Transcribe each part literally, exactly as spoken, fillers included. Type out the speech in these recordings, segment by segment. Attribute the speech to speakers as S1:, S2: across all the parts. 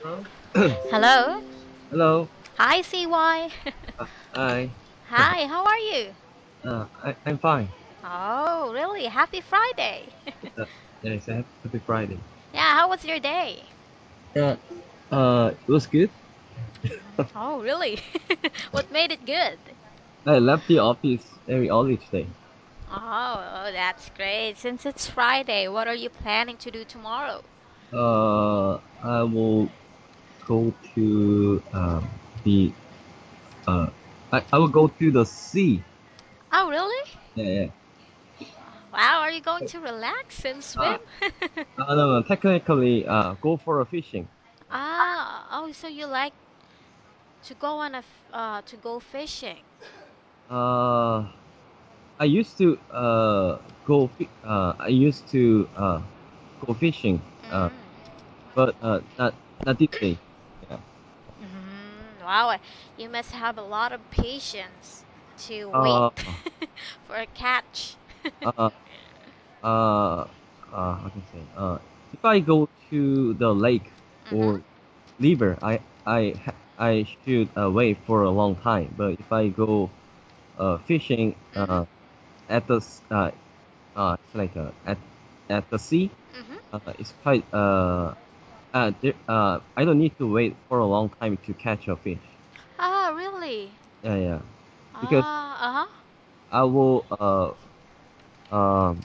S1: Hello.
S2: Hello.
S1: Hello.
S2: Hi, C Y.
S1: Uh, hi.
S2: Hi, how are you?
S1: Uh, I, I'm fine.
S2: Oh, really? Happy Friday.
S1: Uh, yes, happy Friday.
S2: Yeah, how was your day?
S1: Uh, uh, it was good.
S2: Oh, really? What made it good?
S1: I left the office very early today.
S2: Oh, oh, that's great. Since it's Friday, what are you planning to do tomorrow?
S1: Uh, I will go to um, the uh, I, I will go to the sea.
S2: Oh, really?
S1: Yeah, yeah.
S2: Wow, are you going to relax and
S1: Uh,
S2: swim?
S1: uh, no, no, technically, uh, go for a fishing.
S2: Ah, oh, so you like to go on a f- uh to go fishing.
S1: Uh, I used to uh go. Fi- uh, I used to uh go fishing. Uh,
S2: Mm.
S1: but uh, not not this day. Yeah.
S2: Mm, wow, you must have a lot of patience to wait
S1: Uh,
S2: for a catch.
S1: uh, uh, uh, how can I say? Uh, if I go to the lake
S2: Mm-hmm.
S1: or river, I I ha- I should uh, wait for a long time. But if I go uh, fishing
S2: Mm-hmm.
S1: uh, at the s- uh, uh, it's like uh, at at the sea,
S2: Mm-hmm.
S1: uh, it's quite uh, uh, there, uh, I don't need to wait for a long time to catch a fish.
S2: Ah, really?
S1: Yeah, yeah, because
S2: Ah, uh-huh.
S1: I will uh um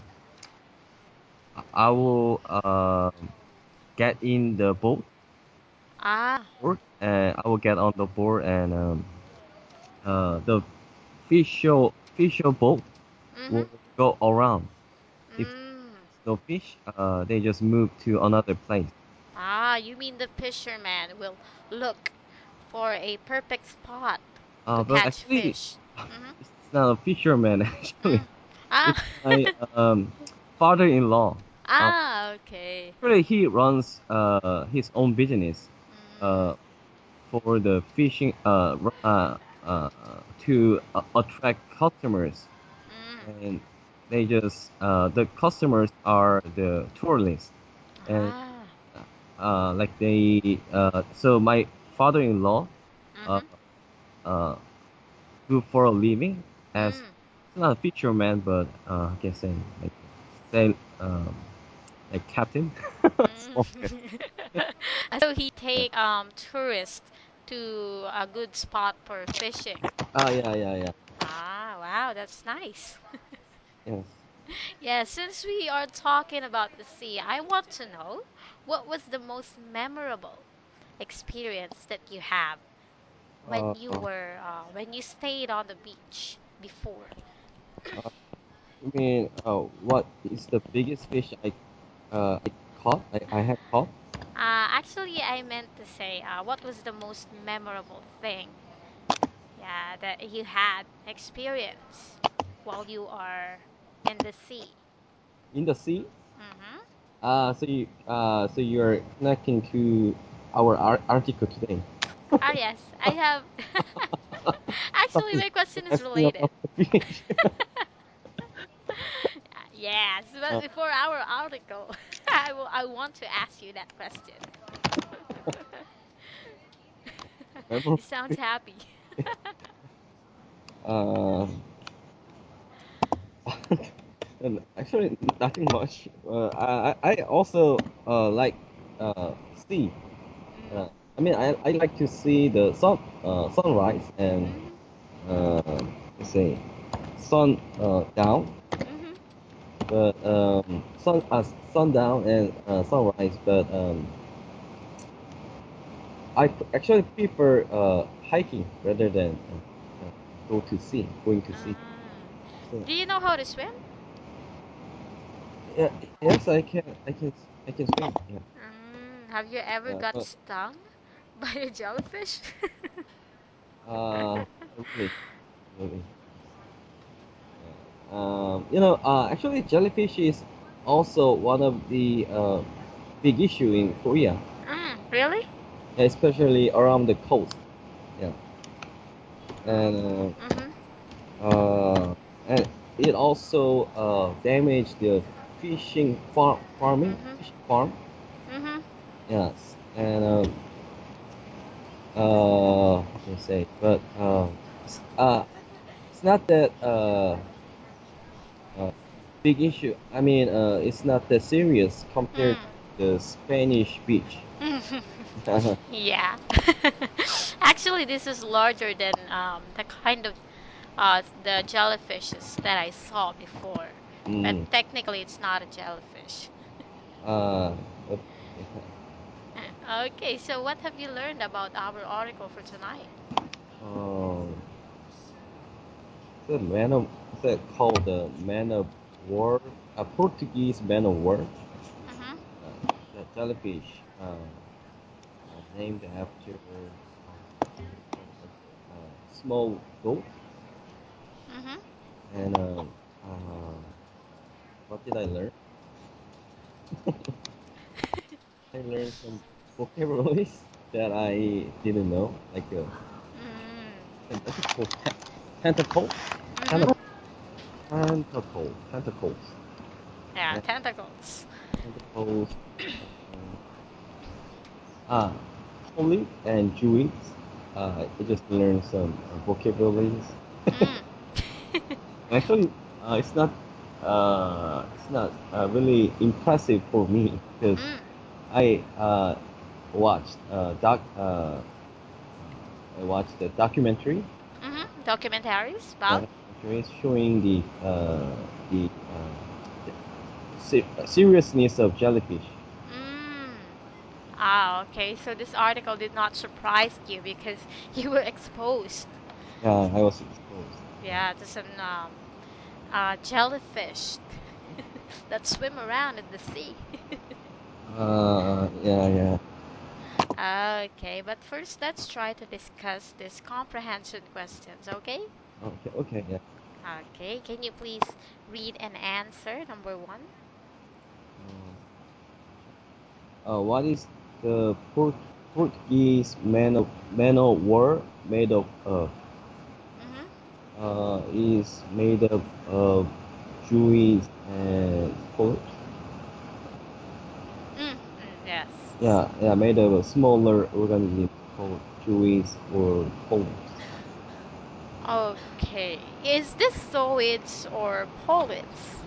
S1: I will um get in the boat
S2: Ah.
S1: board and I will get on the board and um uh the official official boat
S2: Mm-hmm.
S1: will go around. If
S2: Mm.
S1: there's no fish, uh they just move to another place.
S2: Ah, you mean the fisherman will look for a perfect spot to
S1: Uh, but
S2: catch
S1: actually,
S2: fish. Mm-hmm.
S1: it's not a fisherman actually.
S2: Mm. Ah.
S1: It's my um father-in-law. Uh,
S2: Ah, okay.
S1: Actually, he runs uh his own business.
S2: Mm.
S1: Uh, for the fishing uh, uh, uh, to uh, attract customers
S2: Mm.
S1: and they just uh, the customers are the tourists and
S2: Ah.
S1: uh, like they uh, so my father-in-law uh,
S2: Mm-hmm.
S1: uh, do for a living as
S2: Mm.
S1: it's not a fisherman but uh, I can say like say um, like captain.
S2: Mm.
S1: So, okay.
S2: So he
S1: Yeah.
S2: take um tourists to a good spot for fishing.
S1: Ah, yeah, yeah, yeah.
S2: Ah, wow, that's nice.
S1: Yes.
S2: Yeah, since we are talking about the sea, I want to know what was the most memorable experience that you have
S1: Uh,
S2: when you were uh, when you stayed on the beach before.
S1: uh, I mean, uh, what is the biggest fish I uh, I caught? I, I have caught.
S2: Uh, actually, I meant to say, uh, what was the most memorable thing, yeah, that you had experience while you are in the sea?
S1: In the sea.
S2: Mm-hmm.
S1: Uh, so you uh, so you're connecting to our ar- article today.
S2: Ah, yes, I have. Actually,
S1: Something
S2: my question is
S1: asking
S2: related.
S1: about the fish.
S2: Yes, but
S1: uh,
S2: before our article, I will. I want to ask you that question.
S1: memorable
S2: You sound
S1: fish.
S2: happy.
S1: Uh, and actually, nothing much. Uh, I I I also uh, like uh, sea. Uh,
S2: Mm.
S1: I mean, I, I like to see the sun uh, sunrise and
S2: Mhm.
S1: uh, let's say sun uh, down,
S2: Mhm.
S1: but um, sun uh, sundown and uh, sunrise. But um, I p- actually prefer uh, hiking rather than uh, uh, go to sea, going to sea.
S2: Ah.
S1: So,
S2: Do you know how to swim?
S1: yeah, yes, I can, I can, I can swim. Yeah,
S2: Mm. Have you ever
S1: uh,
S2: got
S1: but
S2: stung by a jellyfish?
S1: uh, really, really. Um, you know, uh, actually, jellyfish is also one of the uh, big issue in Korea,
S2: Mm, really?
S1: especially around the coast. Yeah, and
S2: Oh. Mhm.
S1: uh, uh, and it also uh, damaged the fishing farm, farming,
S2: Mhm.
S1: fishing farm.
S2: Mhm.
S1: Yes, and um, Uh, how can I say? But uh, it's, uh, it's not that uh, uh, big issue. I mean, uh, it's not that serious compared
S2: Mm.
S1: to the Spanish beach.
S2: Yeah. Actually, this is larger than um, the kind of uh, the jellyfishes that I saw before. But
S1: mm.
S2: technically, it's not a jellyfish.
S1: Uh, but,
S2: Okay, so what have you learned about our article for tonight?
S1: um, the man of is that called the man of war? A Portuguese man of war.
S2: Mm-hmm.
S1: Uh, the jellyfish, uh, uh, named after uh, uh, small goat.
S2: Mm-hmm.
S1: And uh, uh, what did I learn? I learned some vocabularies that I didn't know, like uh,
S2: Mm.
S1: tentacle, tentacle,
S2: Mm-hmm.
S1: tentacle, tentacle, tentacles,
S2: Yeah,
S1: and
S2: tentacles.
S1: tentacles. Um, ah, Holy and Jewish. Uh, I just learned some uh, vocabularies.
S2: Mm.
S1: Actually, uh, it's not uh, it's not uh, really impressive for me because
S2: Mm.
S1: I uh, watched uh, doc uh, I watched the documentary.
S2: Mm-hmm. Documentaries
S1: Uh,
S2: about?
S1: documentaries showing the uh, the, uh, the se- seriousness of jellyfish.
S2: Mm. Ah, okay. So this article did not surprise you because you were exposed,
S1: Yeah, I was exposed.
S2: yeah, to some um, uh, jellyfish that swim around in the sea.
S1: Uh, yeah, yeah.
S2: Okay, but first let's try to discuss these comprehension questions, okay?
S1: Okay, okay, yeah.
S2: Okay, can you please read and answer number one?
S1: Uh, uh, what is the Port- Portuguese man of man of war made of? Uh,
S2: Mm-hmm.
S1: uh, is made up of Jewish and polyps.
S2: Mm, mm, yes.
S1: Yeah, yeah, made of a smaller organism called Jewish or polyps.
S2: Okay, is this zoids or polyps?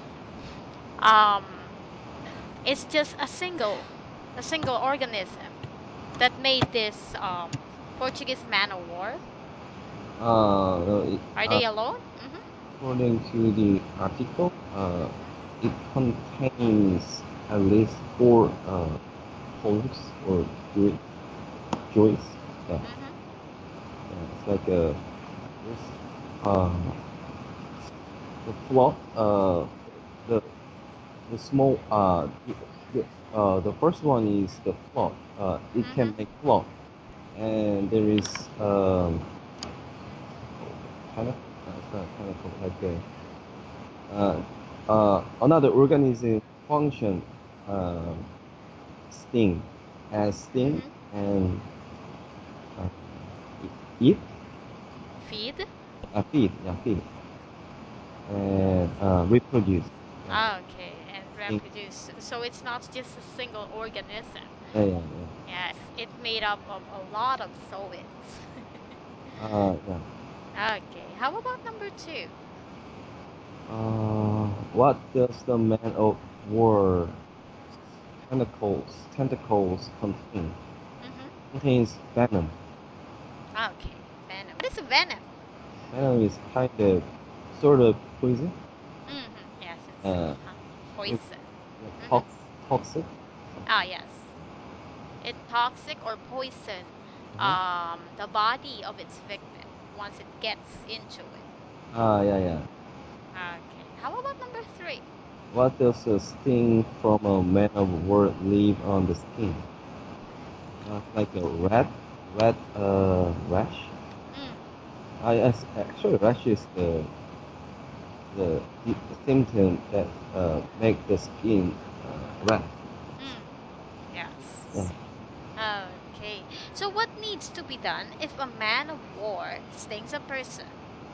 S2: Um, it's just a single, a single organism that made this um Portuguese man of war.
S1: Uh, no, it,
S2: Are
S1: uh,
S2: they alone? Mm-hmm.
S1: according to the article, uh,
S2: Mm-hmm.
S1: it contains at least four uh, polyps or Jewish. Jewish. Yeah,
S2: Mm-hmm.
S1: yeah, it's like a this, uh, the plot. Uh, the the small uh the, the, uh the first one is the plot. Uh, it
S2: Mm-hmm.
S1: can make plot, and there is um kind of uh, it's not kind of like a uh, uh another organism function uh, sting as sting
S2: Mm-hmm.
S1: and uh, eat
S2: Feed?
S1: uh, feed yeah feed and uh, reproduce. Yeah,
S2: Ah, okay, and
S1: sting.
S2: reproduce. So it's not just a single organism.
S1: Yeah, yeah, yeah.
S2: Yes, it made up of a lot of solids.
S1: Uh, yeah.
S2: Okay, how about number two?
S1: Uh, what does the man of war tentacles tentacles contain?
S2: Mm-hmm.
S1: Contains venom.
S2: Okay, venom. What is a venom?
S1: Venom is kind of sort of poison.
S2: Mm-hmm. Yes, it's
S1: Uh,
S2: uh,
S1: it's
S2: poison.
S1: yeah,
S2: Mm-hmm.
S1: tox, toxic.
S2: Ah, yes. It toxic or poison
S1: Uh-huh.
S2: um the body of its victim once it gets into it.
S1: Ah, yeah, yeah.
S2: Okay, how about number three?
S1: What does a sting from a man of war leave on the skin? Uh, like a red, red uh, rash.
S2: Mm,
S1: I as actually rash is the the, the symptom that uh, make the skin uh, red.
S2: mm, yes.
S1: Yeah.
S2: Okay, so what needs to be done if a man of war stings a person?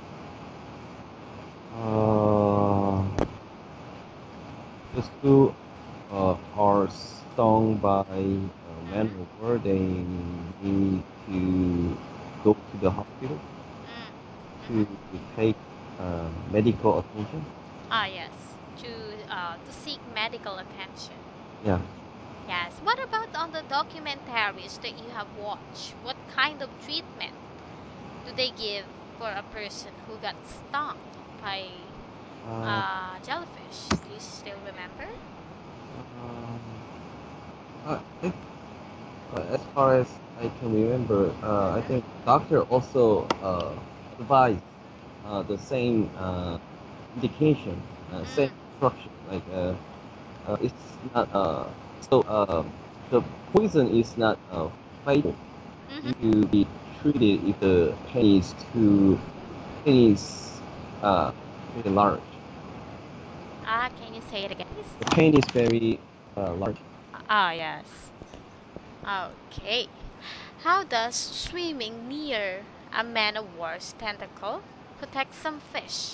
S1: Uh, those who uh, are stung by a man
S2: Mm-hmm.
S1: or war, they need to go to the hospital
S2: Mm. Mm-hmm.
S1: to take uh, medical attention.
S2: Ah, yes. To uh to seek medical attention.
S1: Yeah.
S2: Yes. What about on the documentaries that you have watched? What kind of treatment do they give for a person who got stung by
S1: Uh,
S2: uh jellyfish? Do you still remember?
S1: um, uh, it, uh, as far as I can remember, uh, I
S2: Mm-hmm.
S1: think doctor also uh, advised uh, the same uh, indication, uh, same
S2: Mm.
S1: instruction. Like uh, uh, it's not uh, so uh, the poison is not uh, fatal.
S2: Mm-hmm.
S1: Need to be treated if the pain is too pain is uh, very large.
S2: Ah, can you say it again, please?
S1: The pain is very uh, large.
S2: Ah, yes. Okay. How does swimming near a man o' war's tentacle protect some fish?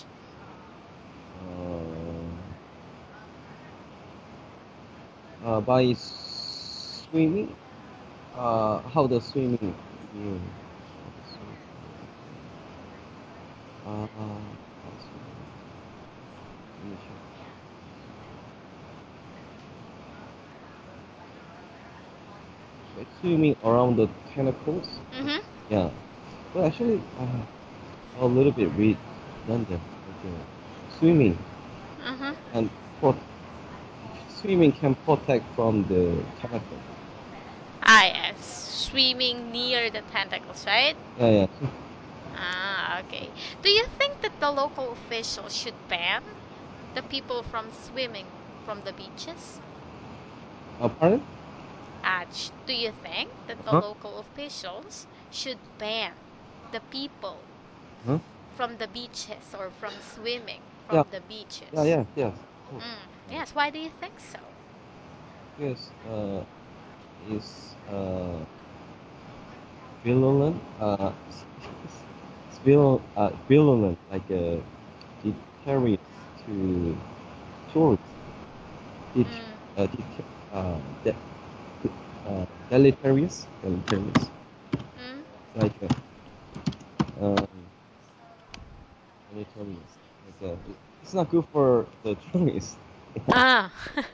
S1: Uh, uh, by swimming, uh, how the swimming you uh, let me check. Like swimming around the tentacles.
S2: Mm-hmm.
S1: Yeah, but actually, uh, a little bit redundant. Like, uh, swimming
S2: Mm-hmm.
S1: and pro- swimming can protect from the tentacle.
S2: Ah, yes. Swimming near the tentacles, right?
S1: Yeah, yeah.
S2: Ah, okay. Do you think that the local officials should ban the people from swimming from the beaches?
S1: Uh, pardon?
S2: Uh, sh- do you think that the
S1: Huh?
S2: local officials should ban the people
S1: Huh?
S2: from the beaches or from swimming
S1: Yeah,
S2: from the
S1: yeah,
S2: beaches?
S1: yeah, yes. Oh,
S2: Mm,
S1: uh,
S2: yes, why do you think so?
S1: yes, uh, is uh, virulent, uh, it's virulent, uh, virulent, like uh, deterrent to tourists. Det,
S2: Mm,
S1: uh, det, uh, de, uh, deleterious, deleterious.
S2: mm.
S1: It's like uh, um, deleterious. Like uh, it's not good for the tourists.
S2: Ah.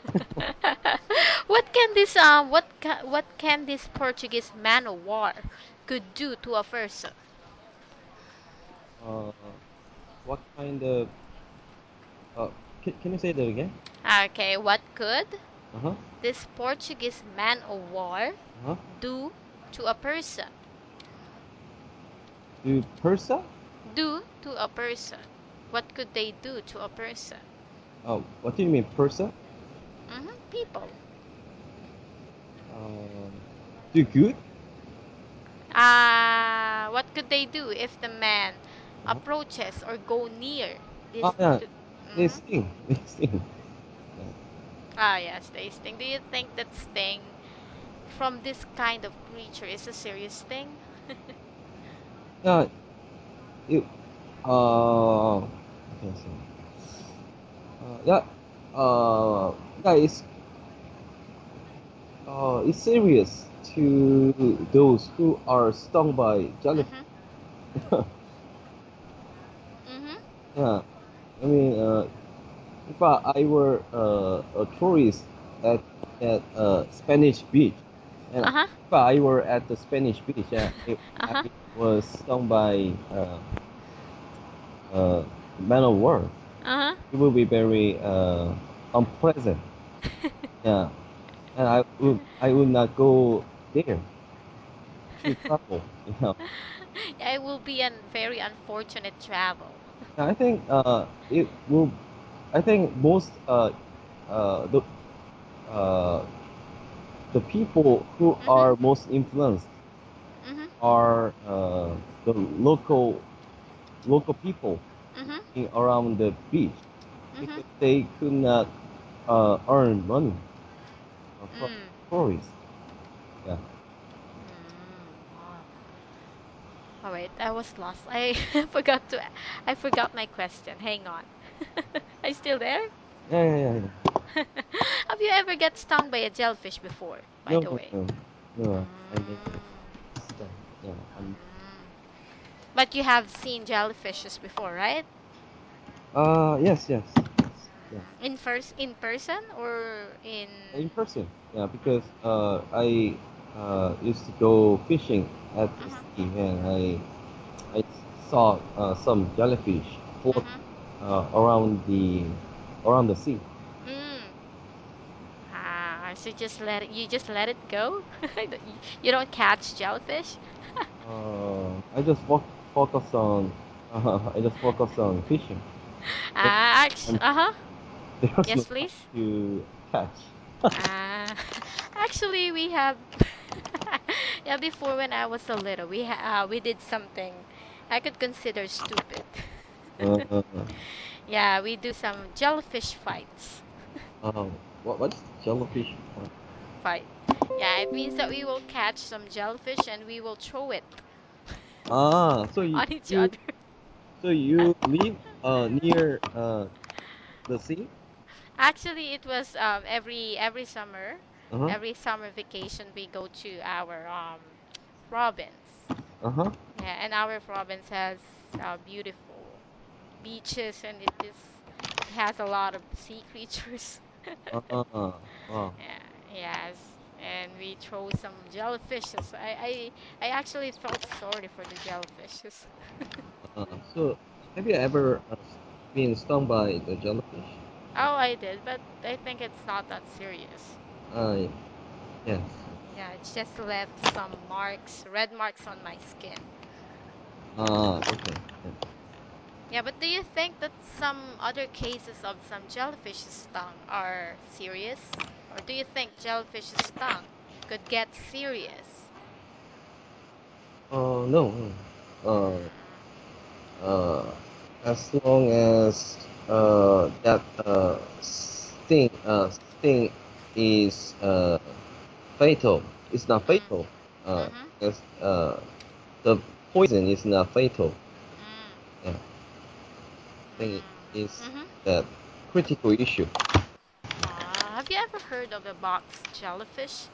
S2: what can this um what ca- what can this Portuguese man of war could do to a person?
S1: Uh, what kind of uh, can, can you say that again?
S2: Okay, what could
S1: Uh huh.
S2: this Portuguese man of war
S1: Uh huh.
S2: do to a person?
S1: Do Persa?
S2: Do to a person. What could they do to a person?
S1: Oh, what do you mean Persa?
S2: Hmm. People.
S1: Uh, do good?
S2: Uh, what could they do if the man
S1: Uh-huh.
S2: approaches or go near
S1: Oh
S2: this?
S1: yeah,
S2: To,
S1: they
S2: hmm.
S1: sting. They sting.
S2: Ah, yes, they sting. Do you think that sting from this kind of creature is a serious thing?
S1: Yeah, it. Uh, what can I say? Uh, yeah. Uh, yeah. It's uh, it's serious to those who are stung by jellyfish.
S2: Mm-hmm. Mm-hmm.
S1: Yeah. I mean, uh, if I, I were uh, a tourist at at uh, Spanish beach, and
S2: Uh-huh.
S1: if I were at the Spanish beach, yeah, I, I
S2: Uh-huh.
S1: was stung by uh, uh, man of war,
S2: Uh-huh.
S1: it will be very uh, unpleasant. Yeah, and I would I would not go there to travel. You know,
S2: Yeah, it will be a very unfortunate travel.
S1: and I think uh, it will. I think most uh, uh, the uh, the people who
S2: Mm-hmm.
S1: are most influenced
S2: Mm-hmm.
S1: are uh, the local local people
S2: Mm-hmm.
S1: in around the beach
S2: Mm-hmm.
S1: because they could not uh, earn money uh, from
S2: Mm.
S1: tourists. Yeah.
S2: Mm. Wow. Oh wait, I was lost. I forgot to I forgot my question. Hang on. Are you still there?
S1: Yeah, yeah, yeah, yeah.
S2: Have you ever get stung by a jellyfish before, by
S1: No,
S2: the
S1: no,
S2: way?
S1: no. No, I never
S2: Mm.
S1: saw. Yeah, I'm.
S2: Mm. But you have seen jellyfishes before, right?
S1: Uh, yes, yes, yes, yes.
S2: Mm. In first in person or in
S1: In person, yeah, because uh, I uh, used to go fishing at the
S2: Mhm.
S1: sea, and I I saw uh, some jellyfish float
S2: Mhm.
S1: uh, around the around the sea.
S2: Mm. Ah, so just let it, you just let it go? You you don't catch jellyfish?
S1: Uh, I just fo- focus on uh, I just focus on fishing. There,
S2: Ah, actu-
S1: and
S2: uh-huh.
S1: there's no
S2: Yes,
S1: time
S2: please.
S1: to catch.
S2: Ah, actually, we have. Yeah, before when I was a little, we ha uh, we did something I could consider stupid.
S1: Uh,
S2: Yeah, we do some jellyfish fights.
S1: uh, what what's jellyfish?
S2: Fight. Yeah, it means that we will catch some jellyfish and we will throw it
S1: Ah, so you,
S2: on each
S1: you
S2: other.
S1: so you live uh near uh the sea?
S2: Actually, it was um every every summer,
S1: Uh-huh.
S2: every summer vacation we go to our um province.
S1: Uh-huh.
S2: Yeah, and our province has uh, beautiful beaches and it is it has a lot of sea creatures.
S1: Uh, wow.
S2: Yeah, yes. And we throw some jellyfishes. I, I I actually felt sorry for the jellyfishes.
S1: Uh, so have you ever uh, been stung by the jellyfish?
S2: Oh, I did, but I think it's not that serious.
S1: Uh, yes.
S2: Yeah, it just left some marks, red marks on my skin.
S1: Ah, okay. Yeah.
S2: Yeah, but do you think that some other cases of some jellyfish stung are serious? Or do you think jellyfish stung could get serious?
S1: Uh, no. no. Uh,
S2: Mm,
S1: uh, as long as uh that uh sting uh sting is uh fatal, it's not
S2: mm,
S1: fatal. Uh,
S2: mm-hmm,
S1: because uh the poison is not fatal.
S2: mm,
S1: Yeah, thing
S2: mm,
S1: is
S2: mm-hmm.
S1: that critical issue.
S2: Uh, have you ever heard of a box jellyfish?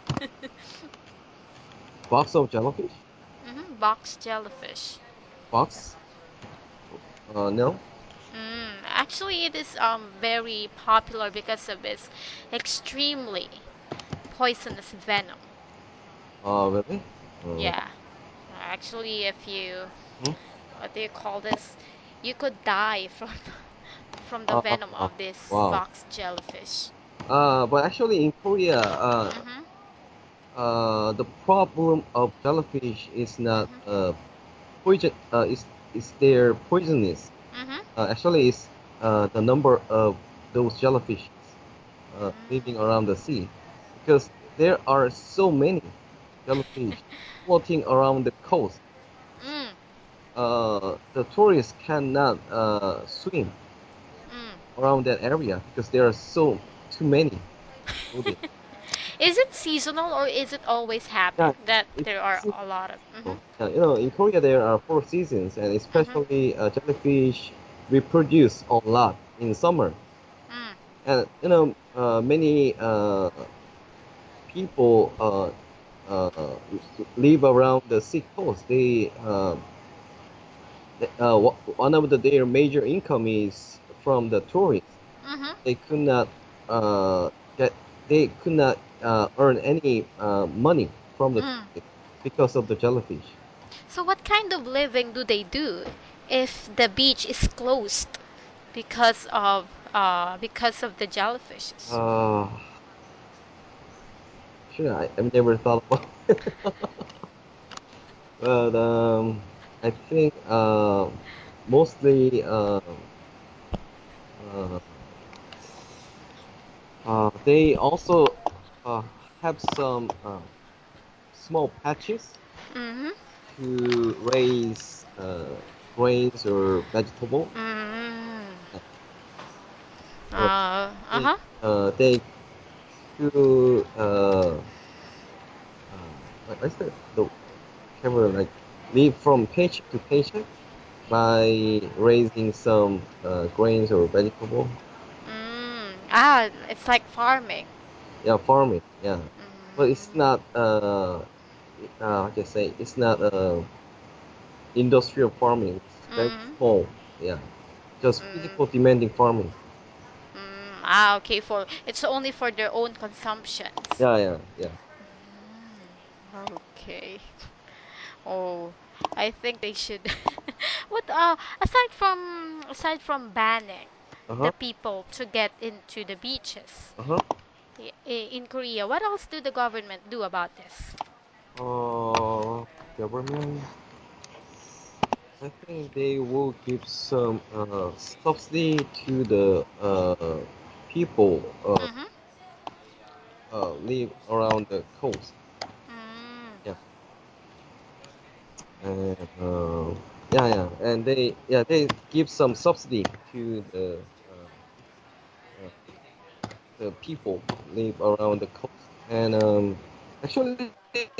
S1: Box of jellyfish?
S2: Mm-hmm, box jellyfish.
S1: Box? Uh, no.
S2: Mm, actually, it is um very popular because of its extremely poisonous venom.
S1: Uh, really? Uh,
S2: Yeah. Uh, Actually, if you,
S1: hmm?
S2: what do you call this? You could die from from the
S1: uh,
S2: venom of this
S1: wow.
S2: box jellyfish.
S1: Uh, but actually in Korea, uh,
S2: Mm-hmm.
S1: uh, the problem of jellyfish is not
S2: Mm-hmm.
S1: uh, poison. Uh, is is their poisonous.
S2: Mm-hmm.
S1: Uh, actually, it's uh, the number of those jellyfish uh, living
S2: Mm.
S1: around the sea, because there are so many jellyfish floating around the coast.
S2: Mm.
S1: Uh, the tourists cannot uh, swim
S2: Mm.
S1: around that area because there are so too many floating.
S2: Is it seasonal or is it always
S1: Yeah,
S2: happen that
S1: it's
S2: there are
S1: seasonal.
S2: a lot of? Mm-hmm.
S1: Yeah, you know, in Korea there are four seasons, and
S2: Mm-hmm.
S1: especially uh, jellyfish reproduce a lot in summer.
S2: Mm.
S1: And you know, uh, many uh, people uh, uh, live around the sea coast. They uh, uh, one of the, their major income is from the tourists.
S2: Mm-hmm.
S1: They could not uh, get they could not uh, earn any uh, money from the
S2: Mm.
S1: tourists because of the jellyfish.
S2: So what kind of living do they do if the beach is closed because of uh because of the jellyfishes?
S1: Uh, sure, I, I've never thought about, but um, I think uh, mostly uh, uh, uh, they also uh, have some uh, small patches
S2: Mm-hmm.
S1: to raise uh, grains or vegetable.
S2: Mm.
S1: Yeah. So
S2: Uh,
S1: they
S2: uh-huh.
S1: uh, they could uh, uh, what- what's the the cover like live from paycheck to paycheck by raising some uh, grains or vegetable.
S2: Mm. Ah, it's like farming.
S1: Yeah, farming. Yeah. but it's not uh, uh how can I say, it's not uh industrial farming. It's very
S2: Mm,
S1: small. Yeah, just
S2: mm,
S1: physical demanding farming.
S2: mm. Ah, okay. For it's only for their own consumptions.
S1: Yeah, yeah, yeah.
S2: Mm, okay. Oh, I think they should. What uh aside from aside from banning
S1: Uh
S2: the
S1: huh.
S2: people to get into the beaches
S1: Uh huh.
S2: i- i- in Korea, what else do the government do about this?
S1: Uh, Government. I think they will give some uh subsidy to the uh people uh,
S2: Mhm.
S1: uh live around the coast.
S2: Mm.
S1: Yeah, and uh, yeah, yeah, and they yeah they give some subsidy to the uh, uh, the people live around the coast, and um, actually,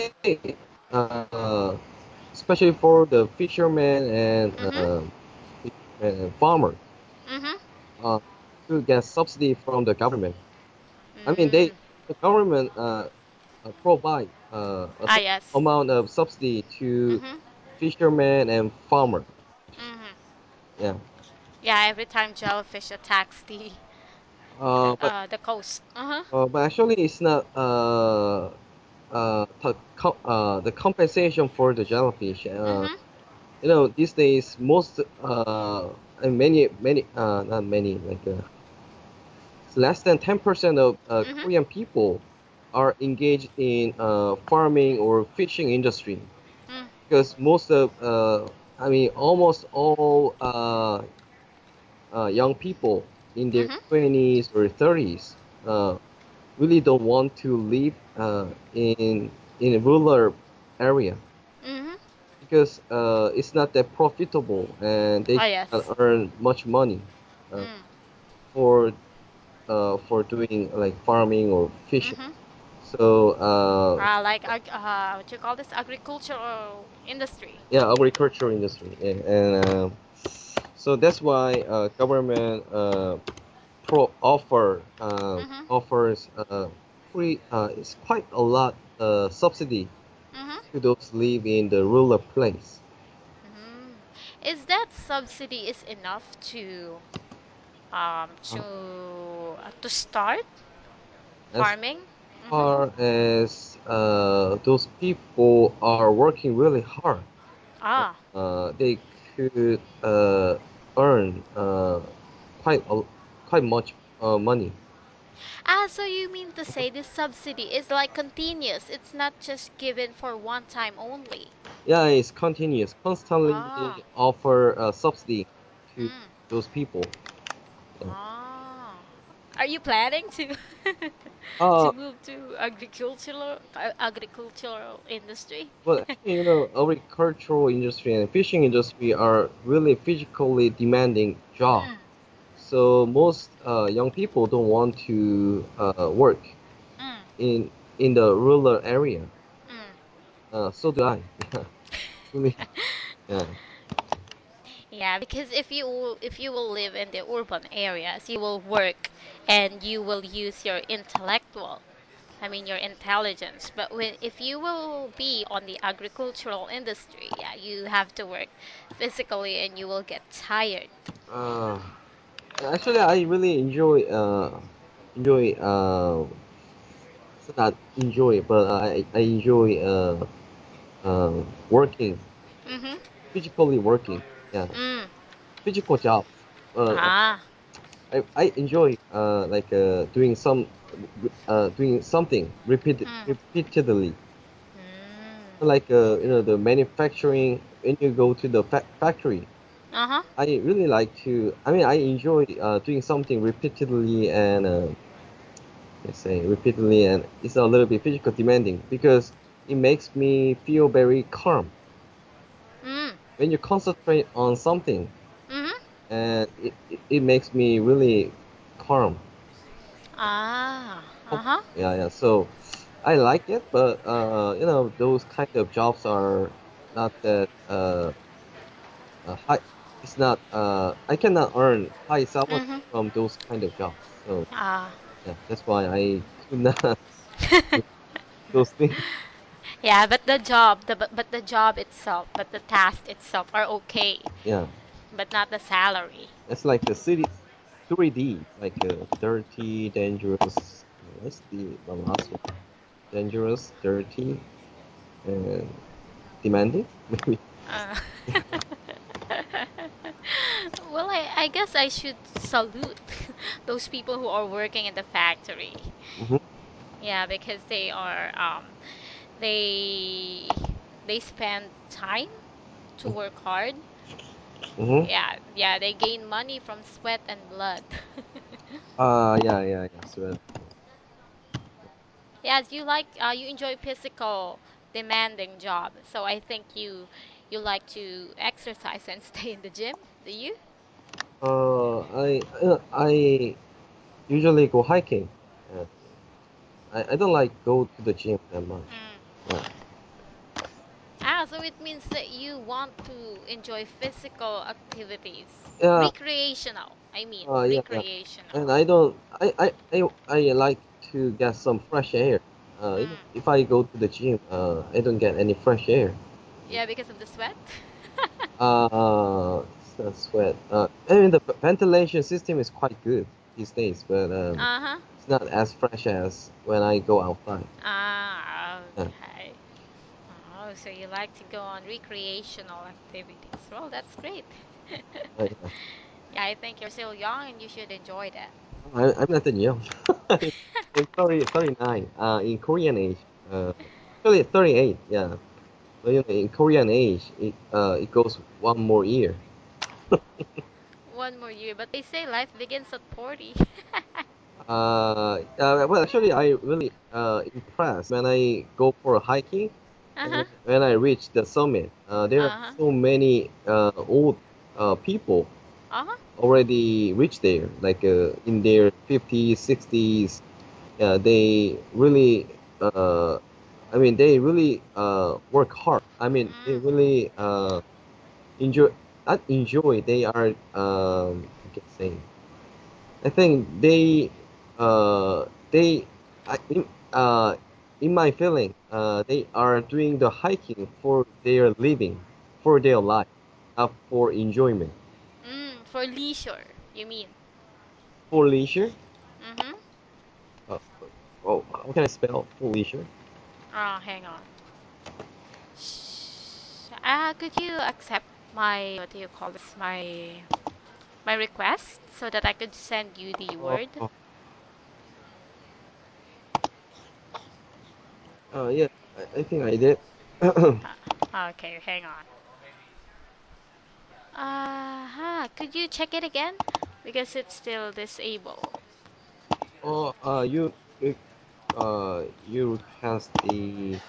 S1: uh, especially for the fishermen and
S2: Mhm.
S1: uh, fishermen and farmers,
S2: Mhm.
S1: uh, to get subsidy from the government. I mean, they
S2: Mm.
S1: the government uh, uh, provide uh, a
S2: Ah,
S1: certain
S2: yes.
S1: amount of subsidy to
S2: Mhm.
S1: fishermen and farmers.
S2: Mhm.
S1: Yeah,
S2: Yeah, every time jellyfish attacks the
S1: uh, but
S2: uh the coast. Uh-huh.
S1: uh, but actually, it's not uh, uh, the, co- uh, the compensation for the jellyfish. Uh,
S2: Mhm.
S1: you know, these days most uh, and many many uh, not many like uh, less than ten percent of uh,
S2: Mhm.
S1: Korean people are engaged in uh, farming or fishing industry
S2: Mm.
S1: because most of uh, I mean almost all uh, uh, young people in their
S2: Mhm.
S1: twenties or thirties uh, really don't want to live uh, in in a rural area
S2: Mhm.
S1: because uh, it's not that profitable and they
S2: Ah,
S1: cannot
S2: yes.
S1: earn much money uh,
S2: Mm.
S1: for uh, for doing like farming or fishing.
S2: Mhm.
S1: So uh,
S2: Uh, like ag- uh, what you call this agricultural industry.
S1: yeah, agriculture industry, yeah, and uh, so that's why uh, government uh, pro offer uh,
S2: Mhm.
S1: offers uh, free. Uh, it's quite a lot uh, subsidy
S2: Mhm.
S1: to those live in the rural place.
S2: Mm. Is that subsidy is enough to um
S1: Uh,
S2: to uh, to start
S1: as
S2: farming? Mhm.
S1: far as uh, those people are working really hard,
S2: Ah.
S1: uh, they could uh, earn uh, quite a, quite much uh, money.
S2: Ah, so you mean to say this subsidy is like continuous? It's not just given for one time only.
S1: Yeah, it's continuous. Constantly
S2: Ah.
S1: they offer a subsidy to
S2: Mm.
S1: those people. Yeah.
S2: Ah. Are you planning to
S1: Uh,
S2: to move to agricultural uh, agricultural industry?
S1: well, actually, you know, agricultural industry and fishing industry are really physically demanding jobs.
S2: Mm.
S1: So most uh, young people don't want to uh, work
S2: Mm.
S1: in in the rural area.
S2: Mm.
S1: Uh, so do I. Yeah, really. Yeah.
S2: Yeah, because if you will- if you will live in the urban areas, you will work and you will use your intellectual, I mean your intelligence. But when if you will be on the agricultural industry, yeah, you have to work physically and you will get tired.
S1: Uh, Actually, I really enjoy uh enjoy uh it's not enjoy, but I I enjoy uh uh working
S2: Mhm.
S1: physically working. Yeah,
S2: Mm.
S1: physical jobs. Uh,
S2: Ah.
S1: I I enjoy uh like uh doing some uh doing something repeat
S2: Mm.
S1: repeatedly.
S2: Mm.
S1: Like uh you know the manufacturing when you go to the fa factory.
S2: Uh-huh.
S1: I really like to. I mean, I enjoy uh doing something repeatedly and uh, let's say repeatedly, and it's a little bit physical demanding because it makes me feel very calm
S2: Mm.
S1: when you concentrate on something,
S2: Mhm.
S1: and it, it, it makes me really calm.
S2: Ah.
S1: Oh,
S2: Uh-huh.
S1: yeah, yeah. So I like it, but uh, you know, those kind of jobs are not that uh, uh high. It's not uh, I cannot earn high salary
S2: Mhm.
S1: from those kind of jobs. So
S2: Ah.
S1: yeah, that's why I could not. those things.
S2: Yeah, but the job, the but, but the job itself, but the task itself are okay,
S1: Yeah,
S2: but not the salary.
S1: it's like the city three D, like uh, dirty, dangerous. What's the the last one? Dangerous, dirty, and demanding. Maybe.
S2: Uh, well, I, I guess I should salute those people who are working in the factory.
S1: Hmm.
S2: Yeah, because they are um they they spend time to work hard.
S1: Hmm.
S2: Yeah, yeah, they gain money from sweat and blood.
S1: Uh, yeah, yeah, yeah. So,
S2: Yes, you like uh, you enjoy physical demanding job. So I think you you like to exercise and stay in the gym, do you?
S1: uh, I uh, I usually go hiking. Uh, I I don't like go to the gym that much.
S2: Mm.
S1: Yeah.
S2: Ah, so it means that you want to enjoy physical activities.
S1: Yeah.
S2: Recreational, I mean,
S1: Uh, yeah, yeah. And
S2: recreational.
S1: I don't. I I I, I like to get some fresh air. Uh, you know,
S2: Mm.
S1: if I go to the gym, uh, I don't get any fresh air.
S2: Yeah, because of the sweat?
S1: Uh, it's not sweat. Uh, I mean the v- ventilation system is quite good these days, but um,
S2: Uh-huh.
S1: it's not as fresh as when I go outside.
S2: Ah,
S1: Yeah,
S2: okay. Oh, so you like to go on recreational activities. Well, that's great.
S1: uh, yeah.
S2: Yeah, I think you're still young and you should enjoy that.
S1: I, I'm not that young. I'm I'm thirty, thirty-nine. Uh, in Korean age. Uh, actually thirty-eight. Yeah. So, you know, in Korean age, it uh, it goes one more year.
S2: One more year, but they say life begins at forty.
S1: Uh, uh, well, actually, I really uh, impressed when I go for hiking
S2: Uh-huh.
S1: and when I reach the summit. Uh, there are
S2: Uh-huh.
S1: so many uh, old uh, people
S2: Uh-huh.
S1: already reached there, like uh, in their fifties, sixties. Yeah, they really, uh, I mean, they really uh, work hard. I mean, they
S2: Mm.
S1: really uh, enjoy, not enjoy, they are, um, I can say. I think they uh they I in uh in my feeling uh they are doing the hiking for their living, for their life, not for enjoyment.
S2: Mm, for leisure, you mean?
S1: For leisure.
S2: Mm-hmm.
S1: Uh, oh, how can I spell for leisure?
S2: Oh, hang on. Sh- Ah, could you accept my what do you call this? My my request so that I could send you the
S1: Oh,
S2: word?
S1: oh, uh, yeah, I, I think I did.
S2: Uh, okay, hang on. Uh-huh. Could you check it again? Because it's still disabled.
S1: Oh, uh, you you uh you request the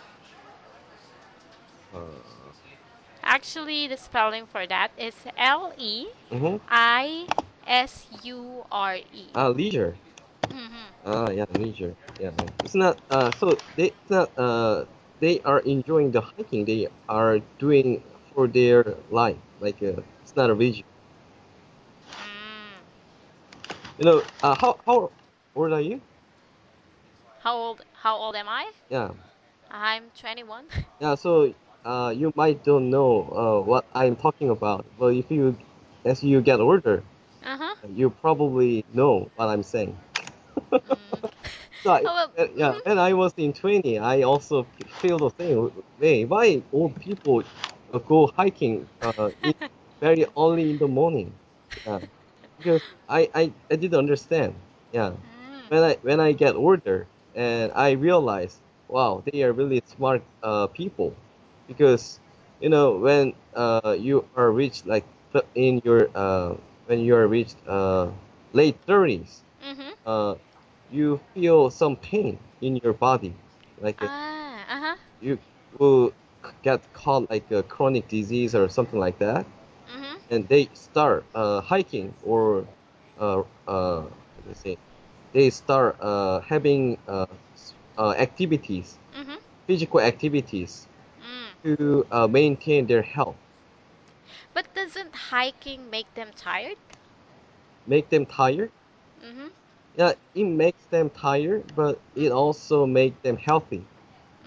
S1: uh
S2: Actually, the spelling for that is L E
S1: mm-hmm.
S2: I S U R E.
S1: uh leisure.
S2: Mm-hmm.
S1: Ah, yeah, leisure. Yeah, yeah. It's not. Uh, so they it's not. Uh, they are enjoying the hiking. They are doing for their life. Like uh, it's not a leisure.
S2: Mm.
S1: You know. Uh, how how old are you?
S2: How old how old am I?
S1: Yeah,
S2: I'm twenty-one.
S1: yeah. So uh, you might don't know uh what I'm talking about. But if you, as you get older,
S2: Uh-huh.
S1: you probably know what I'm saying.
S2: Mm.
S1: So I,
S2: Oh, well,
S1: uh, yeah,
S2: mhm.
S1: when I was in twenty, I also feel the same way. Why old people uh, go hiking uh, in very early in the morning? Yeah, because I, I, I didn't understand. Yeah,
S2: Mm.
S1: when I when I get older and I realize, wow, they are really smart uh, people, because you know when uh, you are reached like th- in your uh, when you are reached uh, late thirties,
S2: Mm-hmm.
S1: uh, you feel some pain in your body, like uh,
S2: Ah, uh-huh.
S1: you will c- get caught like a chronic disease or something like that,
S2: Mm-hmm.
S1: and they start uh, hiking or uh, uh, how do you say, they start uh, having uh, s- uh, activities,
S2: Mm-hmm.
S1: physical activities
S2: Mm.
S1: to uh, maintain their health,
S2: But doesn't hiking make them tired?
S1: make them tired.
S2: Mm-hmm.
S1: Yeah, it makes them tired, but it
S2: Mm.
S1: also make them healthy.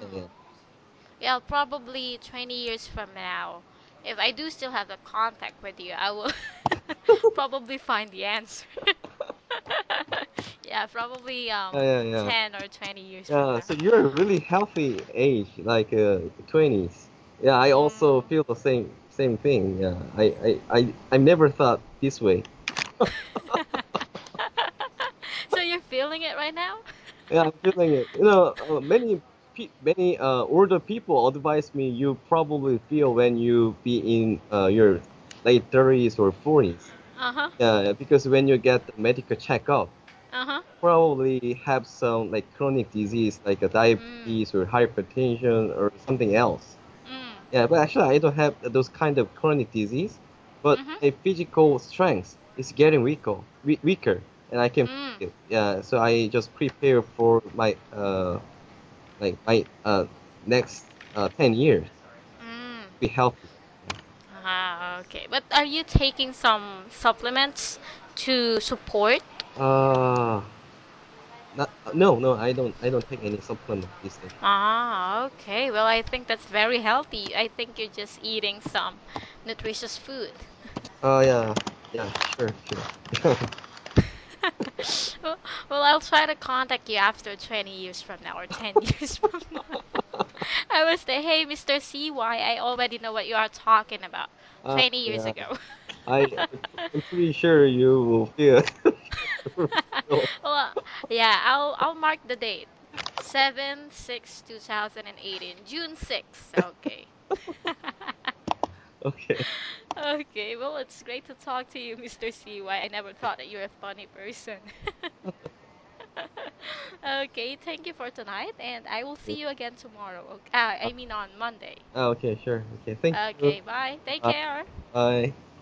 S1: yeah.
S2: Yeah, probably twenty years from now, if I do still have the contact with you, I will probably find the answer. Yeah, probably um
S1: Yeah, yeah, yeah.
S2: ten or twenty years from
S1: Yeah,
S2: now.
S1: so you're a really healthy age, like uh, twenties. Yeah, I also
S2: Mm.
S1: feel the same same thing. Yeah, I I I, I never thought this way.
S2: So you're feeling it right now?
S1: Yeah, I'm feeling it. You know, uh, many pe many uh, older people advise me you probably feel when you be in uh, your late thirties or forties.
S2: Uh-huh.
S1: Yeah, because when you get the medical checkup,
S2: Uh-huh.
S1: probably have some like chronic disease like a
S2: Mm.
S1: diabetes or hypertension or something else.
S2: Mm.
S1: Yeah, but actually I don't have those kind of chronic disease, but
S2: Mhm.
S1: my physical strength is getting weaker, we weaker, and I can
S2: Mm.
S1: feel it. Yeah, so I just prepare for my uh like my uh next uh ten years
S2: Mm.
S1: be healthy.
S2: Ah, okay. But are you taking some supplements to support?
S1: Uh, not no no I don't I don't take any supplement these days.
S2: Ah, okay. Well, I think that's very healthy. I think you're just eating some nutritious food.
S1: Oh yeah yeah sure sure.
S2: well, well, I'll try to contact you after twenty years from now or ten years from now. I will say, hey, mister C Y, I already know what you are talking about
S1: Uh,
S2: twenty years
S1: yeah,
S2: ago.
S1: I I'm I'm pretty sure you will feel feel
S2: well, uh, yeah, I'll I'll mark the date. seven six two thousand eighteen, June sixth. Okay.
S1: okay.
S2: Okay, well, it's great to talk to you, mister C Y. I never thought that you're a funny person. Okay, thank you for tonight, and I will see you again tomorrow. ok- Uh, I mean, on Monday.
S1: Uh, okay, sure. Okay, thank you.
S2: Okay, bye. Take
S1: Uh,
S2: care.
S1: bye.